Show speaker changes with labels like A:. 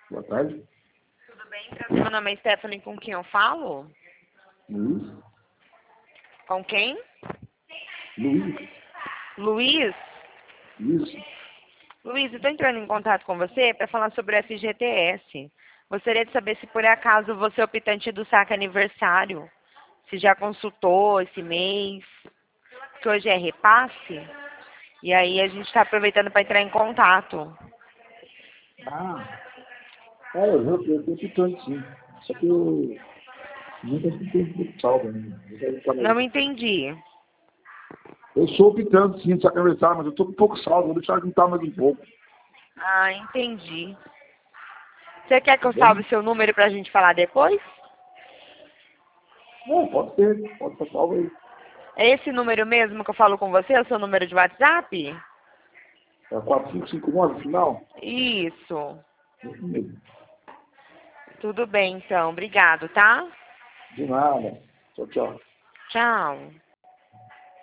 A: Boa tarde.
B: Tudo bem? Meu nome é Stephanie, com quem eu falo?
A: Luiz.
B: Com quem?
A: Luiz.
B: Luiz?
A: Isso.
B: Luiz, eu estou entrando em contato com você para falar sobre o FGTS. Gostaria de saber se por acaso você é optante do saque aniversário. Se já consultou esse mês, que hoje é repasse. E aí a gente está aproveitando para entrar em contato.
A: Eu tô ficando sim. Só que eu nunca fiquei muito salvo ainda.
B: Não entendi.
A: Eu sou optante sim, só que aniversário, mas eu tô com pouco saldo, vou deixar juntar mais um pouco.
B: Ah, entendi. Você quer que
A: Tá
B: eu
A: bem?
B: salve seu número para a gente falar depois?
A: Não, pode ser, pode ser salvo aí.
B: É esse número mesmo que eu falo com você? É o seu número de WhatsApp?
A: É 4559 no final?
B: Isso.
A: Isso mesmo.
B: Tudo bem, então. Obrigado, tá?
A: De nada. Tchau, tchau.
B: Tchau.